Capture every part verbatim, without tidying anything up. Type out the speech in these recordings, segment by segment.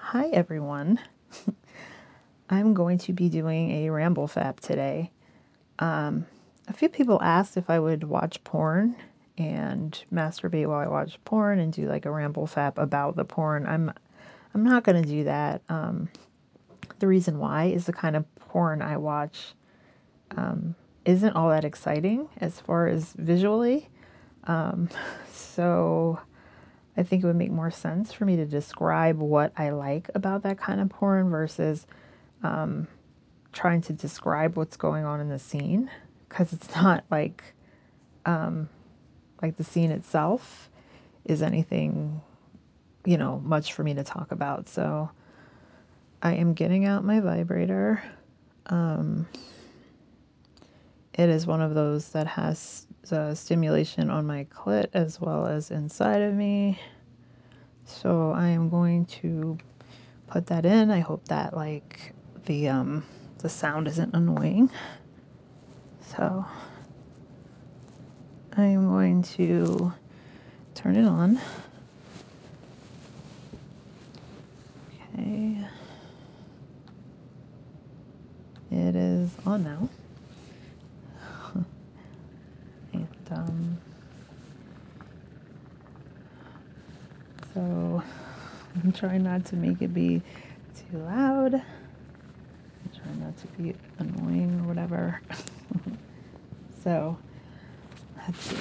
Hi everyone. I'm going to be doing a ramble fap today. Um, a few people asked if I would watch porn and masturbate while I watch porn and do like a ramble fap about the porn. I'm I'm not going to do that. Um, the reason why is the kind of porn I watch um, isn't all that exciting as far as visually. Um, so I think it would make more sense for me to describe what I like about that kind of porn versus um, trying to describe what's going on in the scene, because it's not like um, like the scene itself is anything, you know, much for me to talk about. So I am getting out my vibrator. Um, it is one of those that has the stimulation on my clit as well as inside of me. So I am going to put that in. I hope that like the um the sound isn't annoying. So I am going to turn it on. Okay. It is on now. And um so I'm trying not to make it be too loud. I'm trying not to be annoying or whatever. So let's see.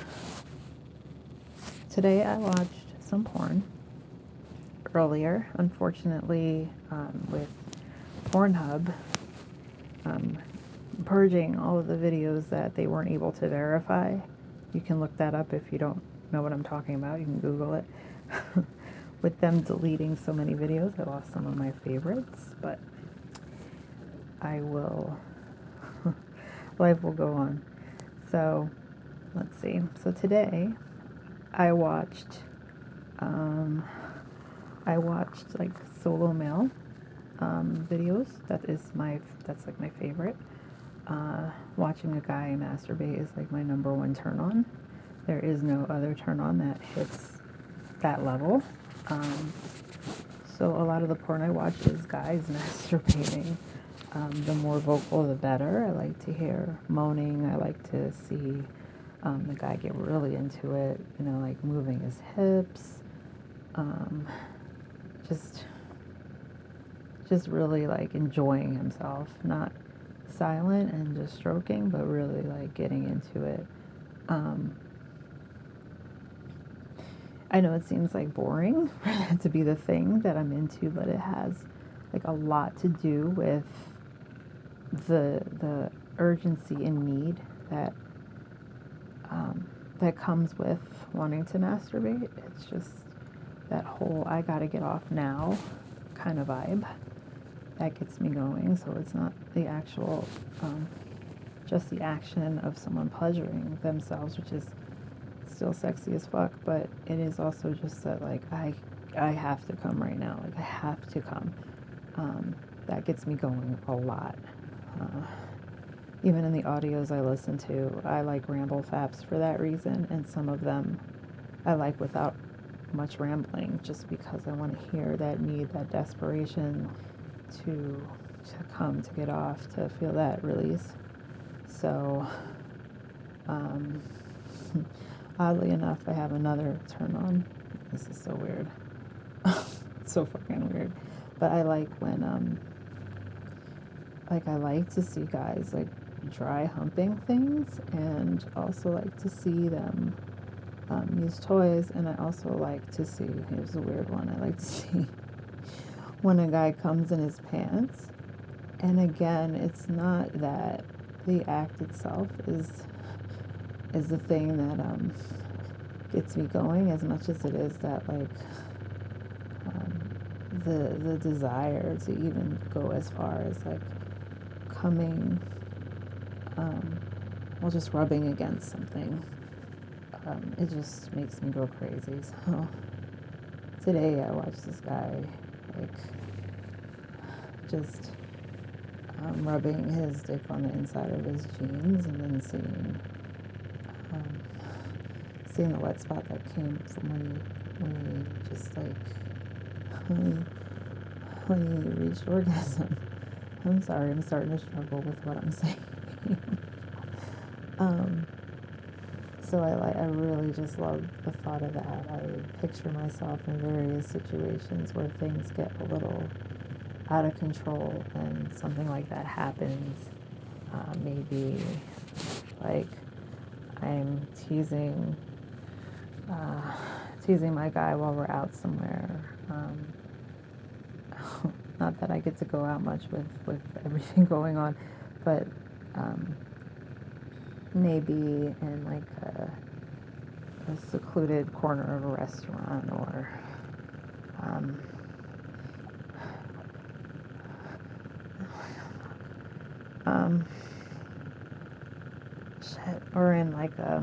Today I watched some porn earlier. Unfortunately, um, with Pornhub um, purging all of the videos that they weren't able to verify. You can look that up if you don't know what I'm talking about. You can Google it. With them deleting so many videos, I lost some of my favorites, but I will, life will go on. So let's see. So today I watched, um, I watched like solo male um, videos. That is my, that's like my favorite. Uh, watching a guy masturbate is like my number one turn on. There is no other turn on that hits that level. Um, so a lot of the porn I watch is guys masturbating. Um, the more vocal, the better. I like to hear moaning. I like to see um, the guy get really into it, you know, like moving his hips. Um, just, just really like enjoying himself, not silent and just stroking, but really like getting into it. Um, I know it seems like boring for that to be the thing that I'm into, but it has like a lot to do with the the urgency and need that um, that comes with wanting to masturbate. It's just that whole I gotta get off now kind of vibe that gets me going. So it's not the actual um, just the action of someone pleasuring themselves, which is still sexy as fuck, but it is also just that like I I have to come right now. Like I have to come. Um, that gets me going a lot. Uh, even in the audios I listen to, I like ramble faps for that reason, and some of them I like without much rambling, just because I want to hear that need, that desperation to to come, to get off, to feel that release. So, um, oddly enough, I have another turn on. This is so weird. It's so fucking weird. But I like when, um, like, I like to see guys, like, dry humping things, and also like to see them um, use toys. And I also like to see, here's a weird one, I like to see when a guy comes in his pants. And again, it's not that the act itself is is the thing that um, gets me going as much as it is that like um, the the desire to even go as far as like coming um, well just rubbing against something. Um, it just makes me go crazy. So today I watched this guy like just um, rubbing his dick on the inside of his jeans, and then seeing um, seeing the wet spot that came from when he when he just like when you reached orgasm. I'm sorry, I'm starting to struggle with what I'm saying. um, so I like, I really just love the thought of that. I picture myself in various situations where things get a little out of control and something like that happens. Uh, maybe like I'm teasing, uh, teasing my guy while we're out somewhere. Um, not that I get to go out much with, with everything going on, but um, maybe in like a, a secluded corner of a restaurant, or um, um, shit, or in like a,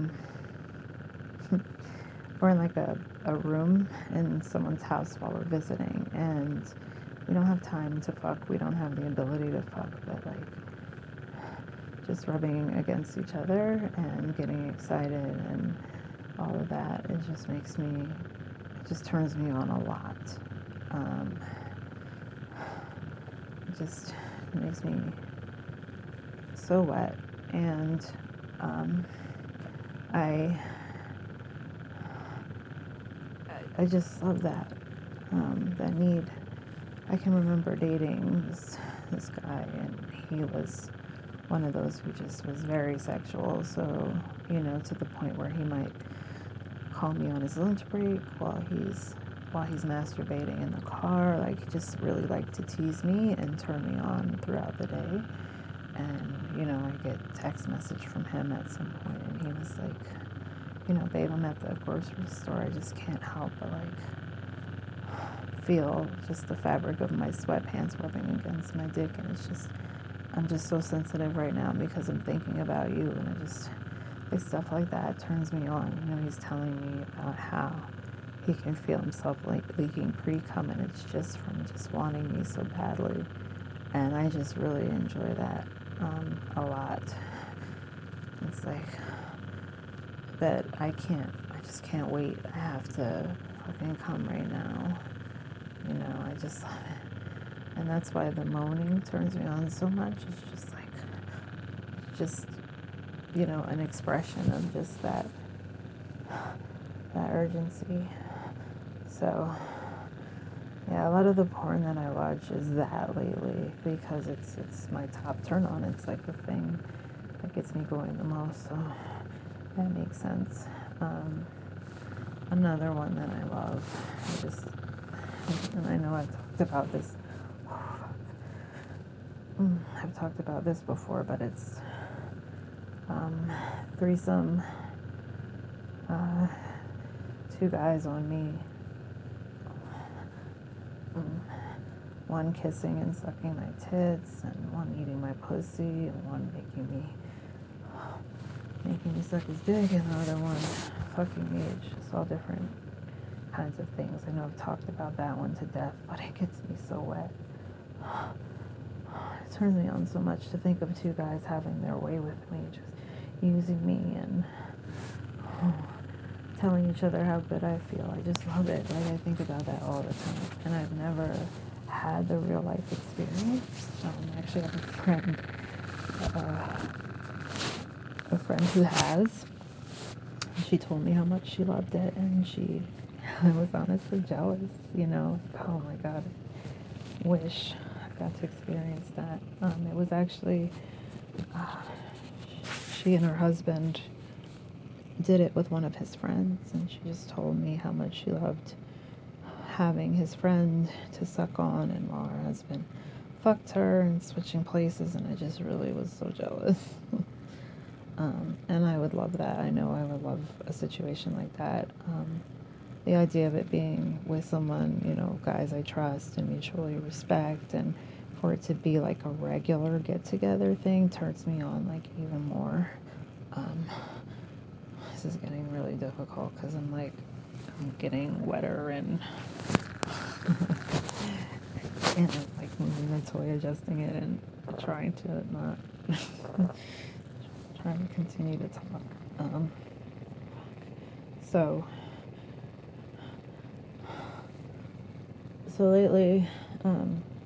or in like a, a room in someone's house while we're visiting, and we don't have time to fuck, we don't have the ability to fuck, but like just rubbing against each other and getting excited and all of that, it just makes me, it just turns me on a lot. Um, it just makes me so wet, and um, I, I just love that, um, that need. I can remember dating this, this guy, and he was one of those who just was very sexual, so, you know, to the point where he might call me on his lunch break while he's while he's masturbating in the car. Like, he just really liked to tease me and turn me on throughout the day. And, you know, I get a text message from him at some point, and he was like, you know, babe, I'm at the grocery store, I just can't help but like feel just the fabric of my sweatpants rubbing against my dick, and it's just, I'm just so sensitive right now because I'm thinking about you, and I just, like, stuff like that turns me on. You know, he's telling me about how he can feel himself like leaking pre-cum, and it's just from just wanting me so badly, and I just really enjoy that um, a lot. It's like that I can't, I just can't wait. I have to fucking come right now. You know, I just love it. And that's why the moaning turns me on so much. It's just like, just, you know, an expression of just that, that urgency. So, yeah, a lot of the porn that I watch is that lately because it's, it's my top turn on. It's like the thing that gets me going the most. So that makes sense. Um, another one that I love, I just, and I know I've talked about this, I've talked about this before, but it's um, threesome, uh, two guys on me, one kissing and sucking my tits, and one eating my pussy, and one making me, making me suck his dick, and the other one fucking me. It's just all different kinds of things. I know I've talked about that one to death, but it gets me so wet. It turns me on so much to think of two guys having their way with me, just using me and oh, telling each other how good I feel. I just love it. Like, I think about that all the time, and I've never had the real life experience. Um, I actually have a friend, uh, a friend who has. She told me how much she loved it, and she, I was honestly jealous, you know, like, oh my God, I wish I got to experience that. Um, it was actually, uh, she and her husband did it with one of his friends, and she just told me how much she loved having his friend to suck on, and while her husband fucked her and switching places, and I just really was so jealous. um, and I would love that. I know I would love a situation like that. Um, the idea of it being with someone, you know, guys I trust and mutually respect, and for it to be like a regular get-together thing turns me on like even more. Um, this is getting really difficult because I'm like, I'm getting wetter and and I'm like moving the toy, adjusting it, and trying to not trying to continue to talk. Um, so so lately, um,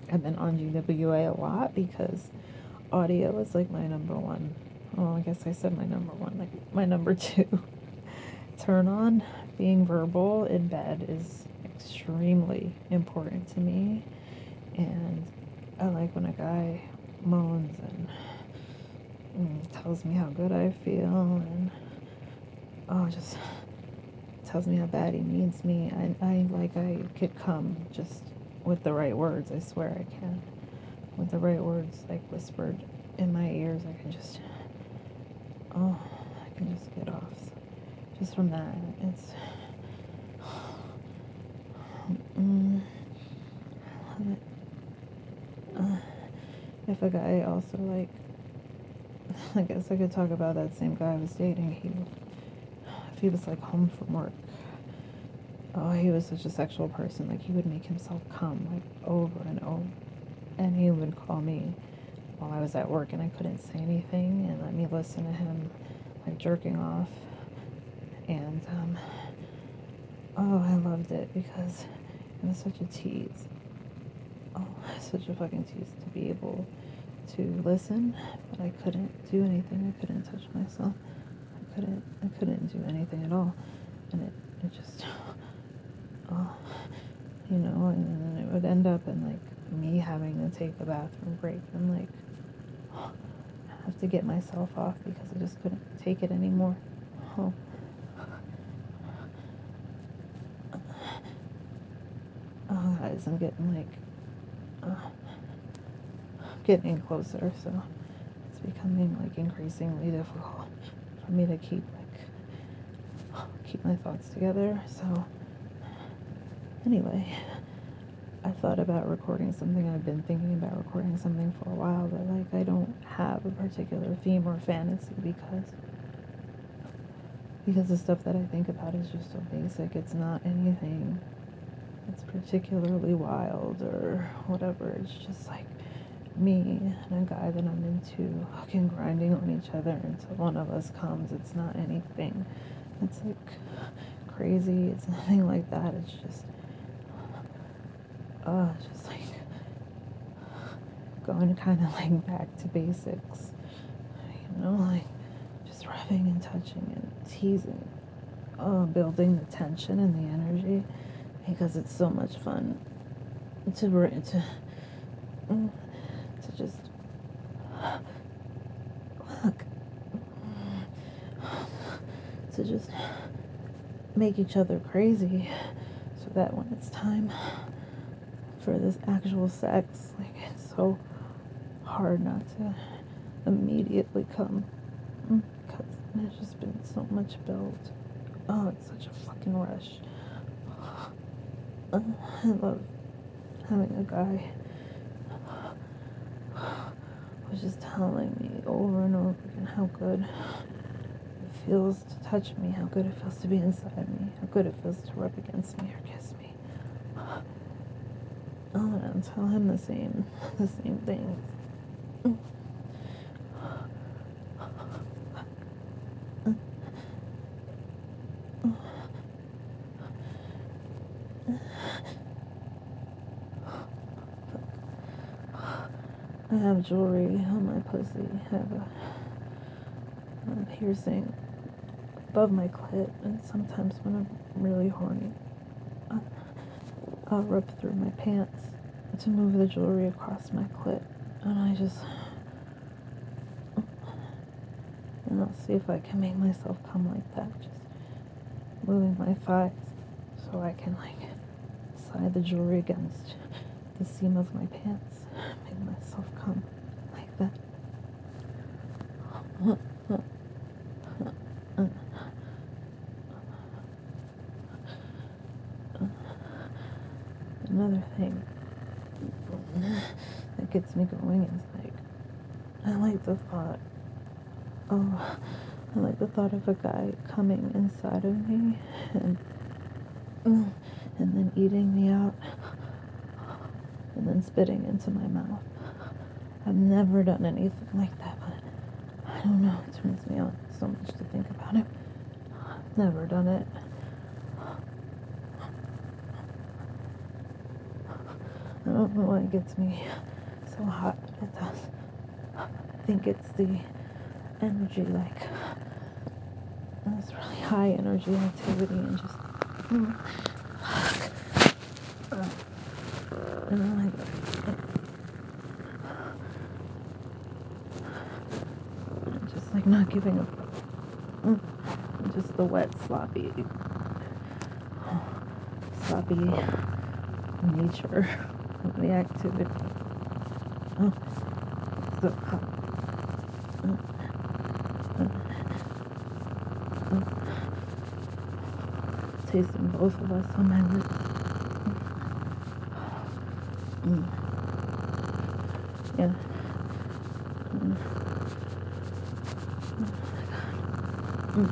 I've been on G W A a lot because audio is like my number one. Oh, I guess I said my number one, like my number two turn on. Being verbal in bed is extremely important to me, and I like when a guy moans and, and tells me how good I feel, and oh, just tells me how bad he needs me. I, I like I could come just with the right words. I swear I can. With the right words, like whispered in my ears, I can just, oh, I can just get off. Just from that, it's, mm, uh, if a guy also like, I guess I could talk about that same guy I was dating. He, if he was like home from work, oh, he was such a sexual person. Like he would make himself come like over and over, and he would call me while I was at work, and I couldn't say anything, and let me listen to him like jerking off, and um, oh, I loved it because it was such a tease. Oh, such a fucking tease to be able to listen, but I couldn't do anything. I couldn't touch myself. I couldn't. I couldn't do anything at all, and it, it just, oh, you know. And then it would end up in like me having to take a bathroom break and like have to get myself off because I just couldn't take it anymore. Oh, oh guys, I'm getting like, uh, getting closer, so it's becoming like increasingly difficult for me to keep like keep my thoughts together. So anyway, I thought about recording something. I've been thinking about recording something for a while, but like I don't have a particular theme or fantasy because because the stuff that I think about is just so basic. It's not anything that's particularly wild or whatever. It's just like me and a guy that I'm into fucking grinding on each other until one of us comes. It's not anything that's like crazy. It's nothing like that. It's just uh just like going kind of like back to basics, you know, like just rubbing and touching and teasing, uh, building the tension and the energy because it's so much fun to to to just look, to just make each other crazy so that when it's time for this actual sex, like it's so hard not to immediately come because there's just been so much build. Oh, it's such a fucking rush. uh, I love having a guy who's just telling me over and over again how good it feels to touch me, how good it feels to be inside me, how good it feels to rub against me or kiss me. Oh, and tell him the same, the same thing. I have jewelry on my pussy. I have a, a piercing above my clit, and sometimes when I'm really horny, I, I'll rub through my pants to move the jewelry across my clit, and I just, and I'll see if I can make myself come like that, just moving my thighs so I can like slide the jewelry against the seam of my pants, make myself come like that. Another thing that gets me going is like, I like the thought, oh, I like the thought of a guy coming inside of me and and then eating me out and then spitting into my mouth. I've never done anything like that, but I don't know, it turns me on so much to think about it. I've never done it. I don't know why it gets me so hot. It does. I think it's the energy, like this really high energy activity, and just mm, uh, and I'm like I'm just like not giving a fuck. Mm, just the wet, sloppy, sloppy nature of the activity. Oh, so hot. Mm, mm, mm. Tasting both of us on my lips. Mm, yeah. Mm, mm,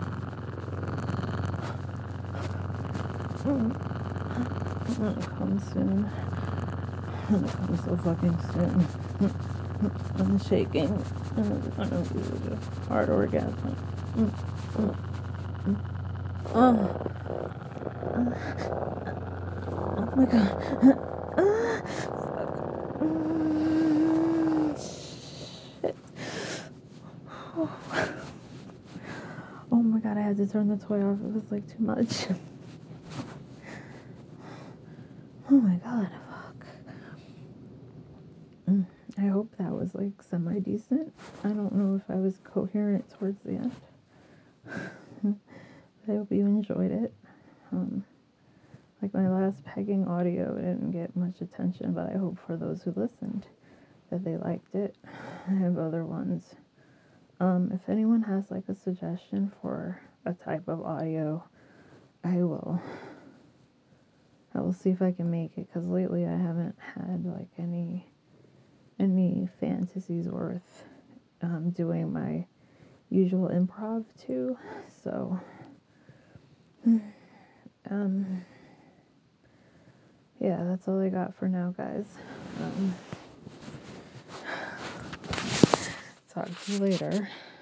mm, mm. Come soon. Come so fucking soon. Mm, mm. I'm shaking. And it's gonna be a hard orgasm. Mm, mm, mm. Oh, oh my god. Ah, fuck. Mm, shit. Oh. Oh my god, I had to turn the toy off. It was like too much. Oh my god, fuck. Mm, I hope that was like semi decent. I don't know if I was coherent towards the end. I hope you enjoyed it. Um, like my last pegging audio didn't get much attention, but I hope for those who listened that they liked it. I have other ones. Um, if anyone has like a suggestion for a type of audio, I will. I will see if I can make it, because lately I haven't had like any any fantasies worth um, doing my usual improv to. So, um, yeah, that's all I got for now, guys. Um, talk to you later.